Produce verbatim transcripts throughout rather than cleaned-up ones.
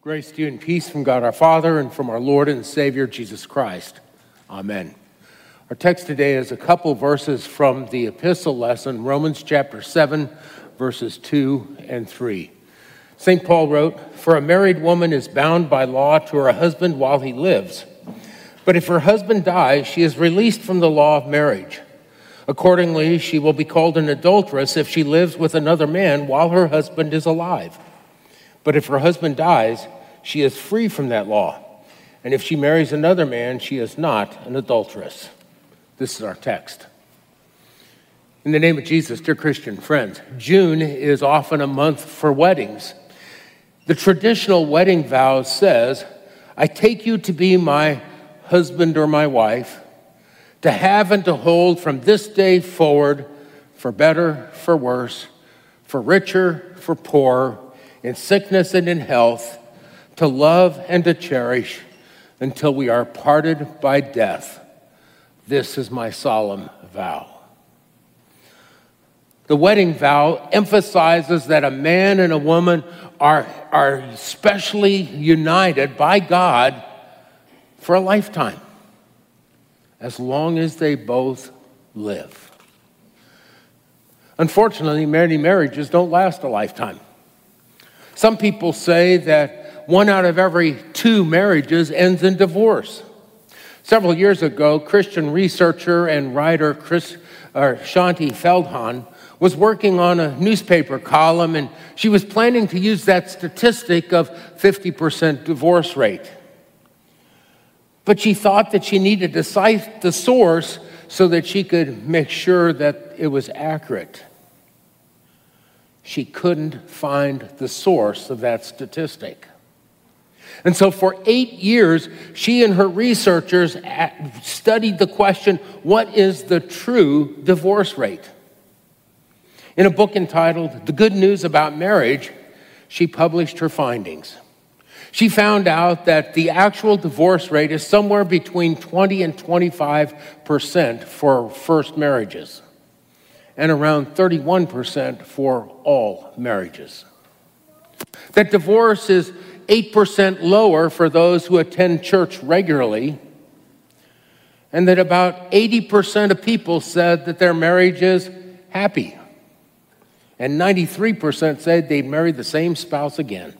Grace to you and peace from God our Father and from our Lord and Savior Jesus Christ. Amen. Our text today is a couple verses from the epistle lesson, Romans chapter seven, verses two and three. Saint Paul wrote, "For a married woman is bound by law to her husband while he lives. But if her husband dies, she is released from the law of marriage. Accordingly, she will be called an adulteress if she lives with another man while her husband is alive. But if her husband dies, she is free from that law. And if she marries another man, she is not an adulteress." This is our text. In the name of Jesus, dear Christian friends, June is often a month for weddings. The traditional wedding vow says, "I take you to be my husband or my wife, to have and to hold from this day forward, for better, for worse, for richer, for poorer, in sickness and in health, to love and to cherish until we are parted by death. This is my solemn vow." The wedding vow emphasizes that a man and a woman are, are specially united by God for a lifetime, as long as they both live. Unfortunately, many marriages don't last a lifetime. Some people say that one out of every two marriages ends in divorce. Several years ago, Christian researcher and writer Chris, uh, Shaunti Feldhahn was working on a newspaper column, and she was planning to use that statistic of fifty percent divorce rate. But she thought that she needed to cite the source so that she could make sure that it was accurate. She couldn't find the source of that statistic. And so for eight years, she and her researchers studied the question, what is the true divorce rate? In a book entitled The Good News About Marriage, she published her findings. She found out that the actual divorce rate is somewhere between twenty and twenty-five percent for first marriages, and around thirty-one percent for all marriages. That divorce is eight percent lower for those who attend church regularly, and that about eighty percent of people said that their marriage is happy, and ninety-three percent said they'd marry the same spouse again.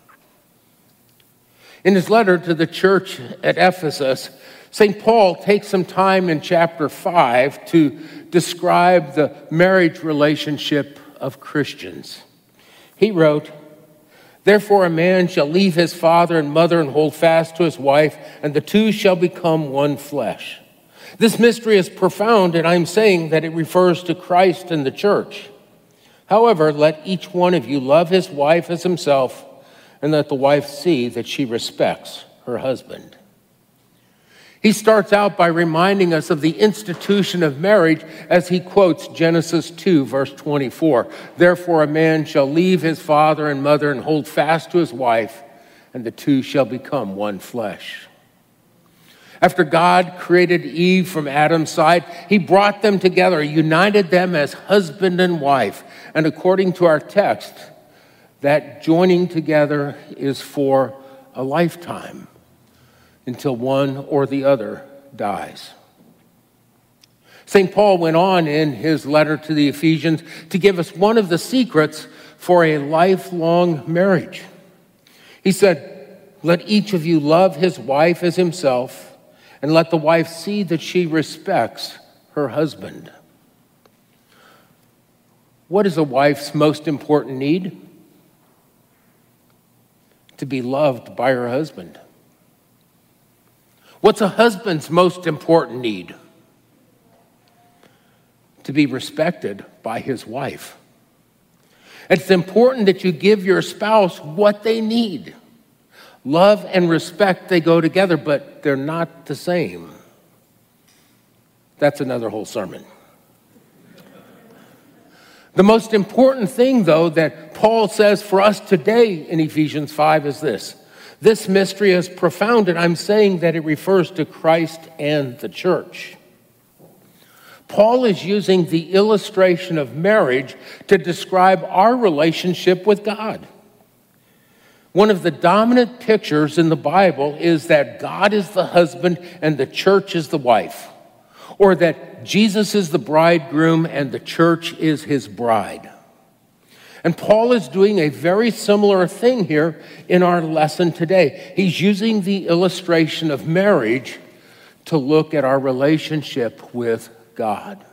In his letter to the church at Ephesus, Saint Paul takes some time in chapter five to describe the marriage relationship of Christians. He wrote, "Therefore a man shall leave his father and mother and hold fast to his wife, and the two shall become one flesh. This mystery is profound, and I'm saying that it refers to Christ and the church. However, let each one of you love his wife as himself, and let the wife see that she respects her husband." He starts out by reminding us of the institution of marriage as he quotes Genesis two, verse twenty-four. "Therefore a man shall leave his father and mother and hold fast to his wife, and the two shall become one flesh." After God created Eve from Adam's side, he brought them together, united them as husband and wife. And according to our text, that joining together is for a lifetime, until one or the other dies. Saint Paul went on in his letter to the Ephesians to give us one of the secrets for a lifelong marriage. He said, "Let each of you love his wife as himself, and let the wife see that she respects her husband." What is a wife's most important need? To be loved by her husband. What's a husband's most important need? To be respected by his wife. It's important that you give your spouse what they need. Love and respect, they go together, but they're not the same. That's another whole sermon. The most important thing, though, that Paul says for us today in Ephesians five is this. This mystery is profound, and I'm saying that it refers to Christ and the church. Paul is using the illustration of marriage to describe our relationship with God. One of the dominant pictures in the Bible is that God is the husband and the church is the wife, or that Jesus is the bridegroom and the church is his bride. And Paul is doing a very similar thing here in our lesson today. He's using the illustration of marriage to look at our relationship with God.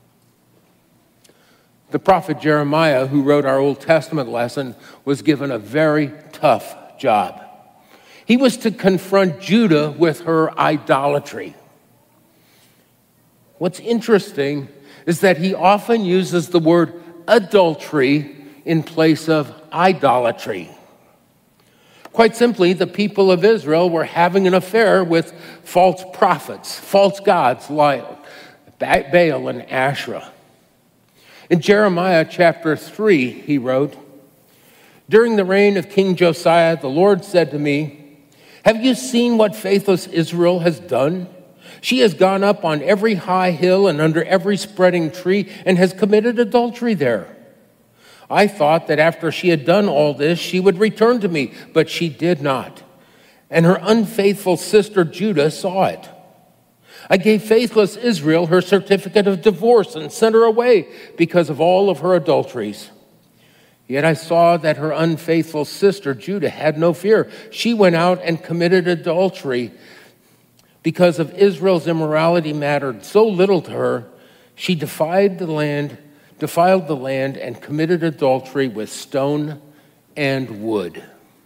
The prophet Jeremiah, who wrote our Old Testament lesson, was given a very tough job. He was to confront Judah with her idolatry. What's interesting is that he often uses the word adultery in place of idolatry. Quite simply, the people of Israel were having an affair with false prophets, false gods like Baal and Asherah. In Jeremiah chapter three, he wrote, "During the reign of King Josiah, the Lord said to me, 'Have you seen what faithless Israel has done? She has gone up on every high hill and under every spreading tree and has committed adultery there. I thought that after she had done all this, she would return to me, but she did not. And her unfaithful sister Judah saw it. I gave faithless Israel her certificate of divorce and sent her away because of all of her adulteries. Yet I saw that her unfaithful sister Judah had no fear. She went out and committed adultery. Because of Israel's immorality mattered so little to her, she defied the land, defiled the land and committed adultery with stone and wood.'"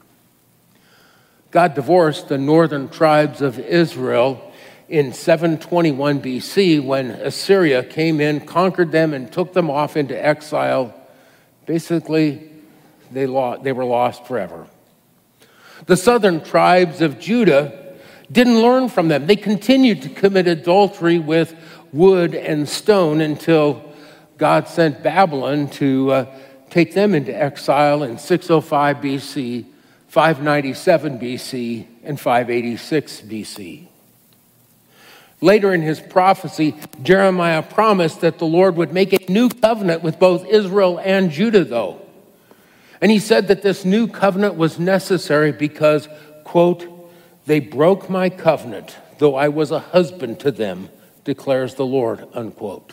God divorced the northern tribes of Israel in seven twenty-one B C when Assyria came in, conquered them, and took them off into exile. Basically, they, lost, they were lost forever. The southern tribes of Judah didn't learn from them. They continued to commit adultery with wood and stone until God sent Babylon to uh, take them into exile in six oh five B C, five ninety-seven B C, and five eighty-six B C. Later in his prophecy, Jeremiah promised that the Lord would make a new covenant with both Israel and Judah, though. And he said that this new covenant was necessary because, quote, "They broke my covenant, though I was a husband to them, declares the Lord," unquote.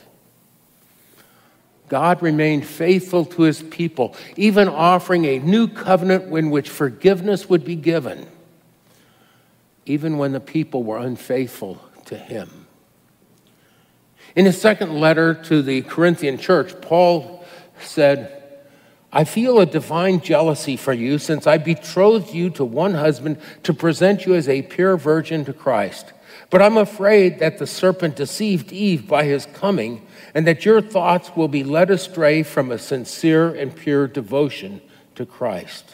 God remained faithful to his people, even offering a new covenant in which forgiveness would be given, even when the people were unfaithful to him. In his second letter to the Corinthian church, Paul said, "I feel a divine jealousy for you, since I betrothed you to one husband to present you as a pure virgin to Christ. But I'm afraid that the serpent deceived Eve by his coming, and that your thoughts will be led astray from a sincere and pure devotion to Christ."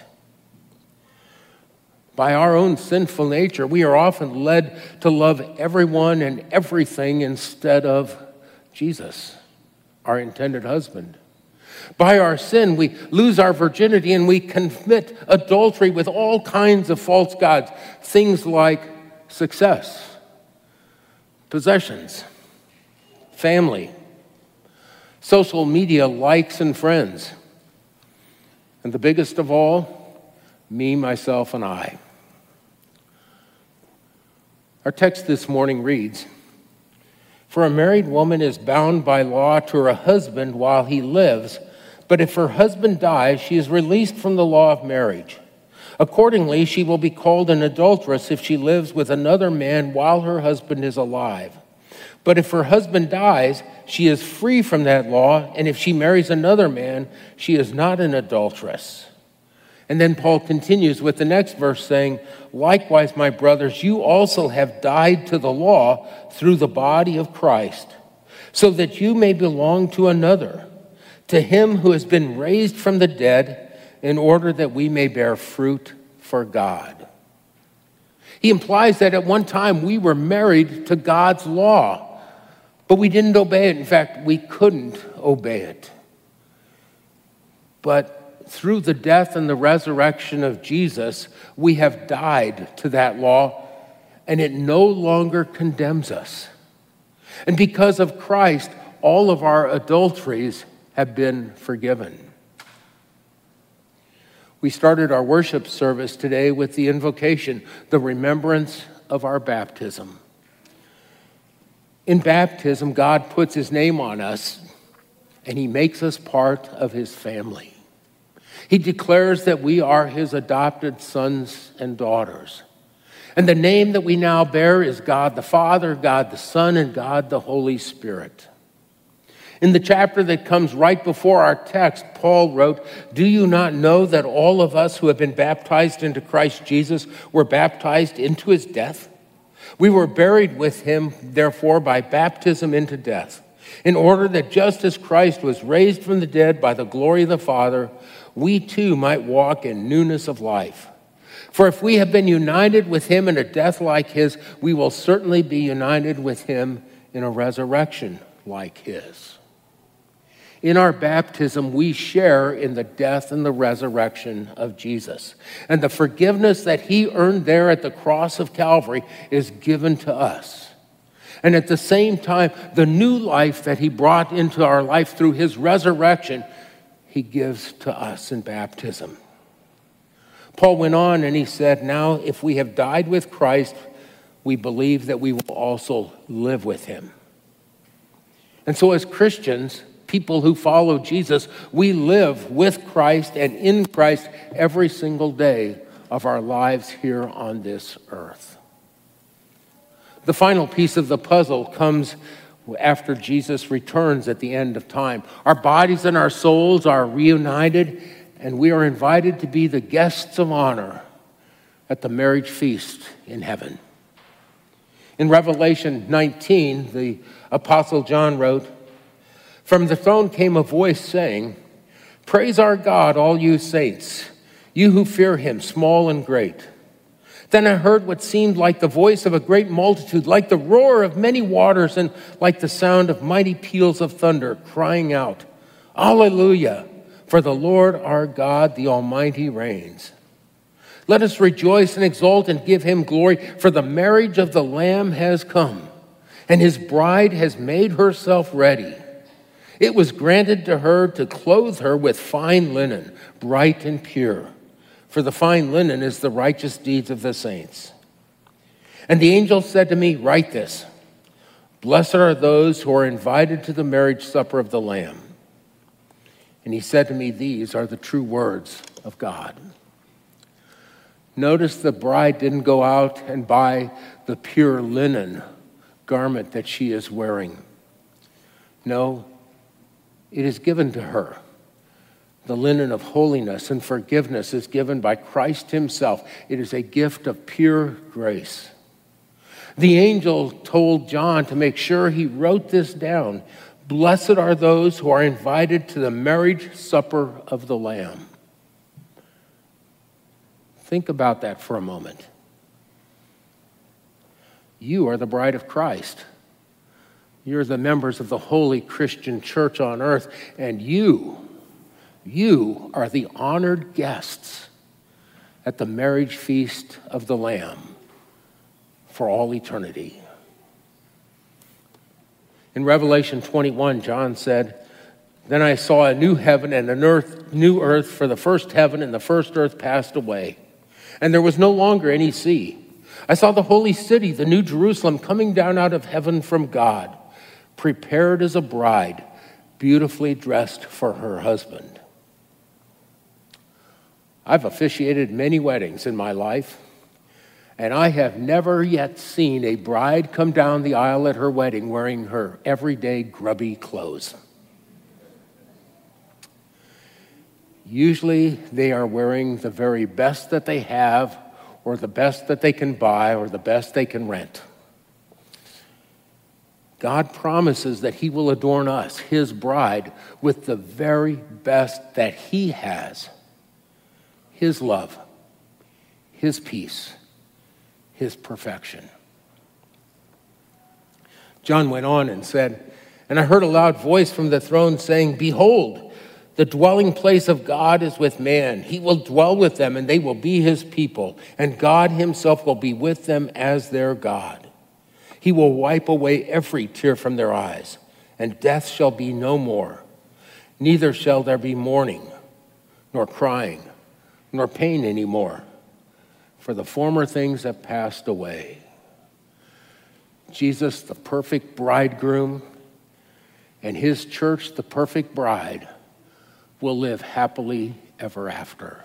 By our own sinful nature, we are often led to love everyone and everything instead of Jesus, our intended husband. By our sin, we lose our virginity and we commit adultery with all kinds of false gods, things like success, possessions, family, social media likes and friends, and the biggest of all, me, myself, and I. Our text this morning reads, "For a married woman is bound by law to her husband while he lives, but if her husband dies, she is released from the law of marriage. Accordingly, she will be called an adulteress if she lives with another man while her husband is alive. But if her husband dies, she is free from that law, and if she marries another man, she is not an adulteress." And then Paul continues with the next verse saying, "Likewise, my brothers, you also have died to the law through the body of Christ, so that you may belong to another, to him who has been raised from the dead, in order that we may bear fruit for God." He implies that at one time we were married to God's law, but we didn't obey it. In fact, we couldn't obey it. But through the death and the resurrection of Jesus, we have died to that law, and it no longer condemns us. And because of Christ, all of our adulteries have been forgiven. We started our worship service today with the invocation, the remembrance of our baptism. In baptism, God puts his name on us, and he makes us part of his family. He declares that we are his adopted sons and daughters. And the name that we now bear is God the Father, God the Son, and God the Holy Spirit. In the chapter that comes right before our text, Paul wrote, "Do you not know that all of us who have been baptized into Christ Jesus were baptized into his death? We were buried with him, therefore, by baptism into death, in order that just as Christ was raised from the dead by the glory of the Father, we too might walk in newness of life. For if we have been united with him in a death like his, we will certainly be united with him in a resurrection like his." In our baptism, we share in the death and the resurrection of Jesus. And the forgiveness that he earned there at the cross of Calvary is given to us. And at the same time, the new life that he brought into our life through his resurrection, he gives to us in baptism. Paul went on and he said, "Now, if we have died with Christ, we believe that we will also live with him." And so as Christians, people who follow Jesus, we live with Christ and in Christ every single day of our lives here on this earth. The final piece of the puzzle comes after Jesus returns at the end of time. Our bodies and our souls are reunited, and we are invited to be the guests of honor at the marriage feast in heaven. In Revelation nineteen, the Apostle John wrote, "From the throne came a voice saying, 'Praise our God, all you saints, you who fear him, small and great.' Then I heard what seemed like the voice of a great multitude, like the roar of many waters, and like the sound of mighty peals of thunder, crying out, 'Alleluia, for the Lord our God, the Almighty, reigns. Let us rejoice and exult and give him glory, for the marriage of the Lamb has come, and his bride has made herself ready. It was granted to her to clothe her with fine linen, bright and pure, for the fine linen is the righteous deeds of the saints.' And the angel said to me, 'Write this, blessed are those who are invited to the marriage supper of the Lamb.' And he said to me, 'These are the true words of God.'" Notice the bride didn't go out and buy the pure linen garment that she is wearing. No, it is given to her. The linen of holiness and forgiveness is given by Christ himself. It is a gift of pure grace. The angel told John to make sure he wrote this down. Blessed are those who are invited to the marriage supper of the Lamb. Think about that for a moment. You are the bride of Christ. You're the members of the holy Christian church on earth, and you, you are the honored guests at the marriage feast of the Lamb for all eternity. In Revelation twenty-one, John said, "Then I saw a new heaven and an earth, new earth, for the first heaven and the first earth passed away, and there was no longer any sea. I saw the holy city, the new Jerusalem, coming down out of heaven from God, prepared as a bride, beautifully dressed for her husband." I've officiated many weddings in my life, and I have never yet seen a bride come down the aisle at her wedding wearing her everyday grubby clothes. Usually they are wearing the very best that they have, or the best that they can buy, or the best they can rent. God promises that he will adorn us, his bride, with the very best that he has. His love, his peace, his perfection. John went on and said, "And I heard a loud voice from the throne saying, 'Behold, the dwelling place of God is with man. He will dwell with them, and they will be his people, and God himself will be with them as their God. He will wipe away every tear from their eyes, and death shall be no more. Neither shall there be mourning, nor crying, nor pain anymore, for the former things have passed away. Jesus, the perfect bridegroom, and his church, the perfect bride, will live happily ever after.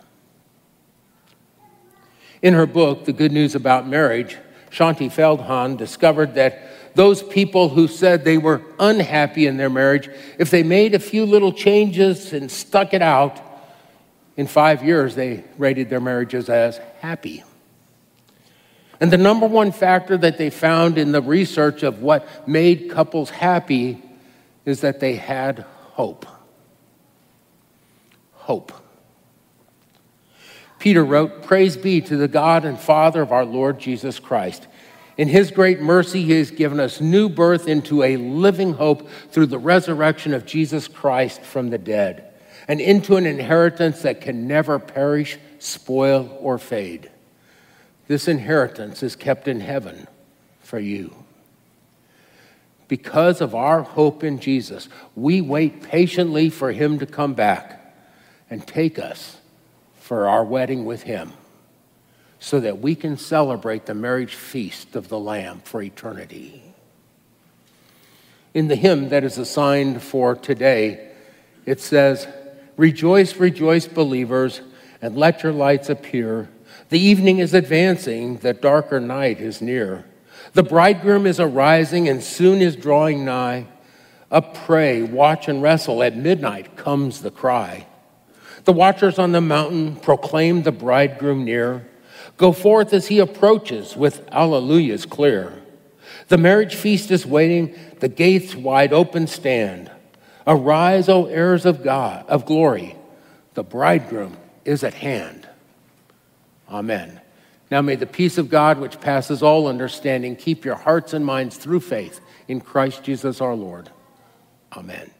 In her book, The Good News About Marriage, Shaunti Feldhahn discovered that those people who said they were unhappy in their marriage, if they made a few little changes and stuck it out, in five years they rated their marriages as happy. And the number one factor that they found in the research of what made couples happy is that they had hope. Hope. Peter wrote, "Praise be to the God and Father of our Lord Jesus Christ. In his great mercy, he has given us new birth into a living hope through the resurrection of Jesus Christ from the dead, and into an inheritance that can never perish, spoil, or fade. This inheritance is kept in heaven for you." Because of our hope in Jesus, we wait patiently for him to come back and take us for our wedding with him, so that we can celebrate the marriage feast of the Lamb for eternity. In the hymn that is assigned for today, it says, "Rejoice, rejoice, believers, and let your lights appear. The evening is advancing, the darker night is near. The bridegroom is arising and soon is drawing nigh. Up pray, watch and wrestle, at midnight comes the cry. The watchers on the mountain proclaim the bridegroom near. Go forth as he approaches with alleluias clear. The marriage feast is waiting, the gates wide open stand. Arise, O heirs of God, of glory, the bridegroom is at hand." Amen. Now may the peace of God, which passes all understanding, keep your hearts and minds through faith in Christ Jesus our Lord. Amen.